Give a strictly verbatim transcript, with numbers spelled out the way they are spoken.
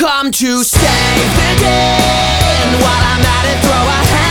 come to save the day. And while I'm at it, throw a